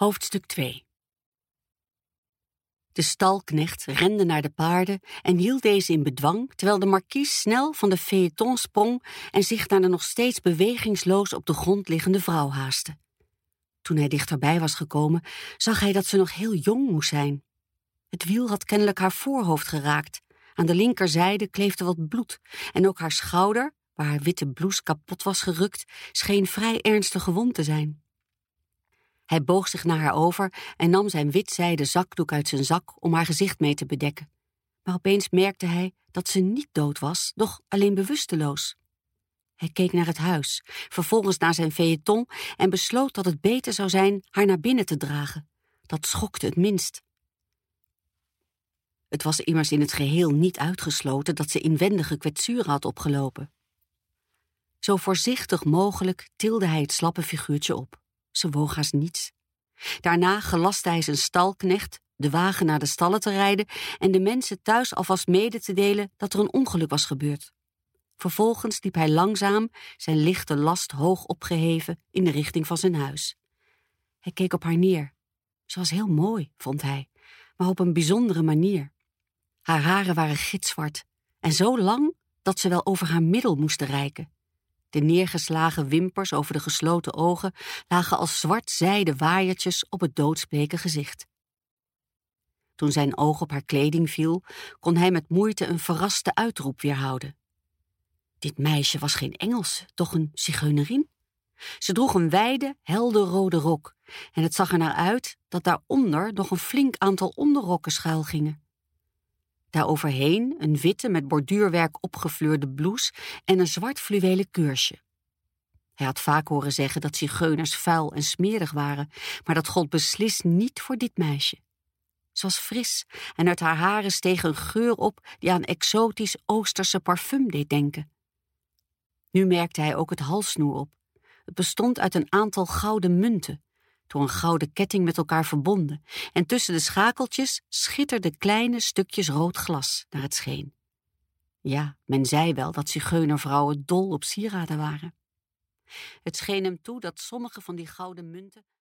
Hoofdstuk 2. De stalknecht rende naar de paarden en hield deze in bedwang, terwijl de markies snel van de phaëton sprong en zich naar de nog steeds bewegingsloos op de grond liggende vrouw haastte. Toen hij dichterbij was gekomen, zag hij dat ze nog heel jong moest zijn. Het wiel had kennelijk haar voorhoofd geraakt. Aan de linkerzijde kleefde wat bloed en ook haar schouder, waar haar witte blouse kapot was gerukt, scheen vrij ernstig gewond te zijn. Hij boog zich naar haar over en nam zijn witzijden zakdoek uit zijn zak om haar gezicht mee te bedekken. Maar opeens merkte hij dat ze niet dood was, doch alleen bewusteloos. Hij keek naar het huis, vervolgens naar zijn phaëton en besloot dat het beter zou zijn haar naar binnen te dragen. Dat schokte het minst. Het was immers in het geheel niet uitgesloten dat ze inwendige kwetsuren had opgelopen. Zo voorzichtig mogelijk tilde hij het slappe figuurtje op. Ze woog haast niets. Daarna gelastte hij zijn stalknecht de wagen naar de stallen te rijden en de mensen thuis alvast mede te delen dat er een ongeluk was gebeurd. Vervolgens liep hij langzaam, zijn lichte last hoog opgeheven, in de richting van zijn huis. Hij keek op haar neer. Ze was heel mooi, vond hij, maar op een bijzondere manier. Haar haren waren gitzwart en zo lang dat ze wel over haar middel moesten reiken. De neergeslagen wimpers over de gesloten ogen lagen als zwart zijden waaiertjes op het doodsbleke gezicht. Toen zijn oog op haar kleding viel, kon hij met moeite een verraste uitroep weerhouden. Dit meisje was geen Engelse, toch een zigeunerin? Ze droeg een wijde, helderrode rok en het zag er naar uit dat daaronder nog een flink aantal onderrokken schuilgingen. Daaroverheen een witte met borduurwerk opgefleurde blouse en een zwart fluwelen keursje. Hij had vaak horen zeggen dat zigeuners vuil en smerig waren, maar dat gold beslist niet voor dit meisje. Ze was fris en uit haar haren steeg een geur op die aan exotisch Oosterse parfum deed denken. Nu merkte hij ook het halssnoer op. Het bestond uit een aantal gouden munten, door een gouden ketting met elkaar verbonden, en tussen de schakeltjes schitterden kleine stukjes rood glas naar het scheen. Ja, men zei wel dat zigeunervrouwen dol op sieraden waren. Het scheen hem toe dat sommige van die gouden munten